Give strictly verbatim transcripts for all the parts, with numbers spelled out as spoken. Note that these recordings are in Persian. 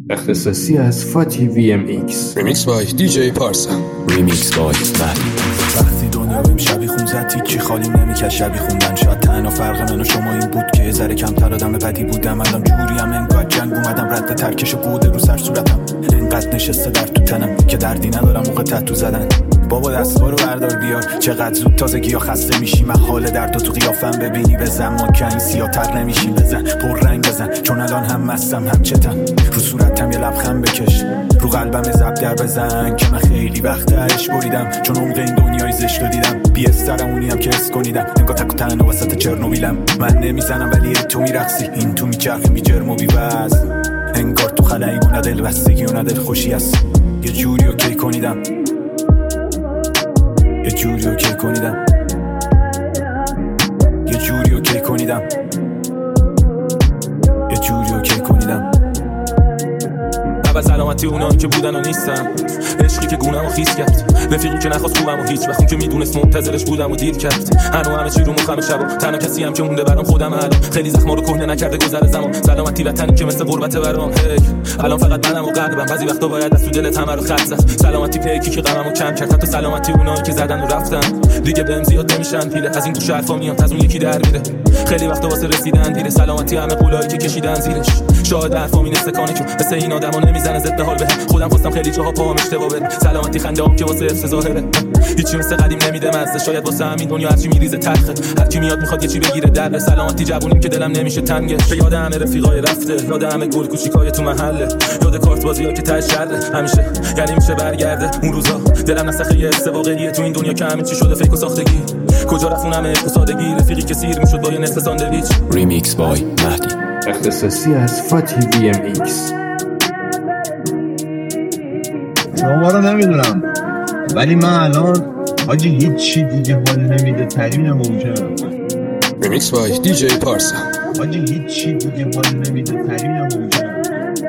اختصاصی از فاتی وی ام ایکس. ریمیکس بای دی جی پارسا. ریمیکس بای مهدی. وقتی دنیا بهم شبی خون زد تیکی خالی نمیکرد شبی خوندن. شاید تنها فرق من و شما این بود که ذره کمتر آدم بدی بودم. الان جوریم انگار جنگ اومدم رد ترکش بوده رو سر صورتم. انقدر نشسته در تو تنم که دردی ندارم موقع تتو زدن. بابا دستارو بردار بیار چقدر زود تازگی ها خسته میشی. من حال درد تو قیافم ببینی بزن ما که این سیاتر نمیشی. بزن پر رنگ بزن چون الان هم مستم هم چتم. رو صورتم یه لبخند بکش رو قلبم زبدر بزن که من خیلی وقت عشق بریدم چون عمق این دنیای زشت رو دیدم. بی استرمونی هم که اس کنیدم انگار تک و تنها وسط چرنوبیلم. من نمیزنم ولی تو میرقصی این تو میچرخی بی جرم و بی وز. انگار تو خلایی و نه دل بستگی و نه دل خوشی هست. یه جوری اوکی کنیدم یه جوری اوکی کنیدم یه جوری اوکی کنیدم یه جوری اوکی کنیدم. و سلامتی اونایی که بودن و نیستن. عشقی که گونم و خیس کرد. رفیقی که نخواست خوبم و هیچ وقت اون که میدونست منتظرش بودم و دیر کرد. هنو همه چی رو مخم شبا. تنها کسی هم که مونده برام خودم الان. خیلی زخما رو کهنه نکرده گذر زمان. سلامتی وطنی که مثل غربت برام. هی الان فقط منم و قلبم. بعضی وقتا باید از تو دلت همه رو خط زد. سلامتی پیکی که غممو کم کرد. حتی سلامتی اونایی که زدن و رفتن دیگه بهم زیاد نمیشن پیله. از این گوشه حرفا میاد از اون یکی در میره. خیلی وقتا واسه رسیدن دیره. سلامتی همه قولایی که کشیدن زیرش. شاید حرفا می نستکانه که مثل این آدما نمیزنه ضد حال بهم. خودم خواستم خیلی جاها پاهم اشتباه بره. سلامتی خنده‌ام که واسه حفظ ظاهره. هیچی مثل قدیم نمیده مزه. شاید واسه همین دنیا هرچی میریزه تلخه. هر کی میاد میخواد یه چی بگیره در. سلامتی جوونیم که دلم نمیشه تنگش. یاد همه رفیقای رفته. یاد همه گل کوچیکای تو محله. یاد کارت بازی‌ها که ته شره همیشه. یعنی میشه برگرده اون روزا. دلم نسخه یه حس واقعیه تو این دنیا که همین چی شده فیک و ساختگی. کجا رفتونم عشق سادگی. رفیقی که سیر میشد با یه نصف ساندویچ. ریمیکس بای مهدی. اختصاصی از فاتی وی ام ایکس. شما رو نمیدونم ولی من الان حاجی هیچ چی دیگه حال نمیده. ترین ممکنه. ریمیکس بای دی جی پارسا. حاجی هیچ چی دیگه حال نمیده. ترین ممکنه.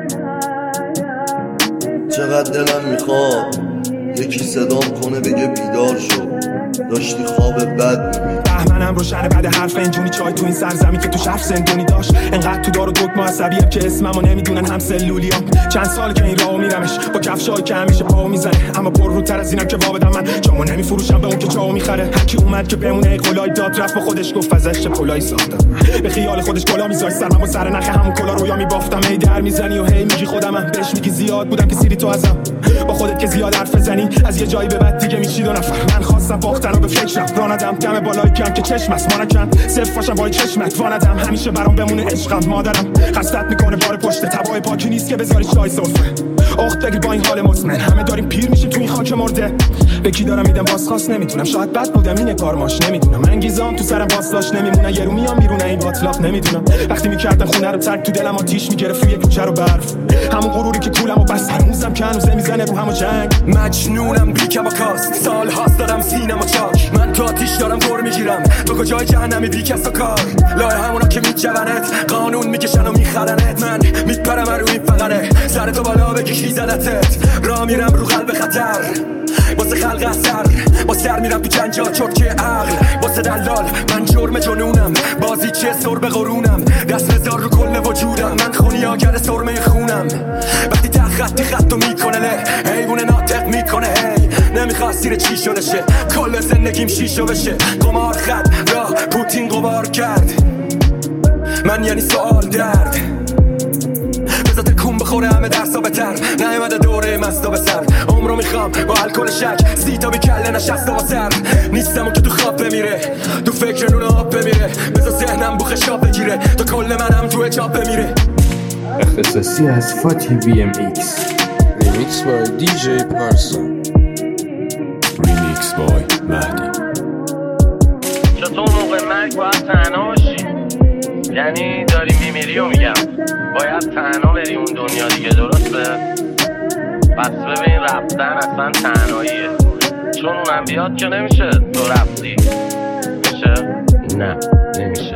چقدر دلم میخواد یکی صدام کنه بگه بیدار شو داشتی خواب بد میبینی. بهمنم روشنه بعد حرف اینجونی چای تو این سرزمین که تو شهر زندونی داشت. انقدر تو دار و دکمه عصبیم که اسممو نمیدونن هم سلولیام. چند سال که این راهو میرمش با کفشایی که همیشه پاو میزنه. اما پر روتر از اینا که وابدم من جامو نمیفروشم به اون که جاو میخره. هر کی اومد که بمونه قلای داد رفت با خودش گفت ازش کلای ساختم. به خیال خودش کلا میذاش سرم با سر نخ همون کلا رویا میبافتم. هی در میزنی و هی میگی خودمم. بهش میگی زیاد بودم که سیری تو ازم. با خودت که زیاد حرف بزنی از یه جایی به بعد دیگه میشی دو نفر. من خواستم باختن رو به فکرم. راندم دم بالای کم که چشم است مانکن صرف باشم با چشمت. واندم همیشه برام بمونه عشقم. مادرم خستت میکنه بار پشت تبای پاکی نیست که بذاری چای سرفه. اخت بگیر با این حال مزمن. همه داریم پیر میشیم تو این خاک مرده. به کی دارم میدم بازخواست نمیدونم. شاید بد بودم این کارماش نمیدونم. انگیزام تو سرم باز نمیمونه. یه رو میام بیرون این باطلاق نمیدونم. وقتی میکردم خونه رو ترک تو دلم آتیش میگرفت روی کوچه رو برف. همون غروری که کولمو بس هنوزم که هنوز میزنه رو همو جنگ. مجنونم بیکم و کاست سال هاست دارم سینما چاک. من تو آتیش دارم دور میگیرم. تو کجای جهنمی بی کس و کار. لای همونا که میجونت قانون میکشن و میخرنت. من میپرم رو این فقره سر تو بالا بگی کی زدتت. را میرم رو قلب خطر واسه خلق اثر. با سر میرم تو جنجال چرکه عقل واسه دلال. من جرم جنونم بازی چه سر به قرونم. دست بزار رو کل وجودم. من خونیاگر سرمه خونم. وقتی ته خطی خطو میکنه له حیوون ناطق میکنه. هی نمیخواست سیر چی شده شه. کل زندگیم شیشو بشه. قمار خط را پوتین قمار کرد. من یعنی سوال درد بذار تکون بخوره همه درسا بتر. نیومده دوره مستا به سر. عمرو میخوام با الکل شک سیتا بی کله نشسته با سر. نیستم اون که تو خواب بمیره تو فکر نون آب بمیره. بذار ذهنم بو خشاب بگیره تو کل منم تو اجاب بمیره. اختصاصی از فاتی وی ام ایکس. ریمیکس بای دی جی پارسا. ریمیکس بای مهدی. چطور موقع مرگ باید تنها باشی؟ یعنی داری میمیری و میگم باید تنها بری اون دنیا دیگه درسته؟ پس ببین رفتن اصلا تنهاییه. چون اونم بیاد که نمیشه تو رفتی. میشه؟ نه نمیشه.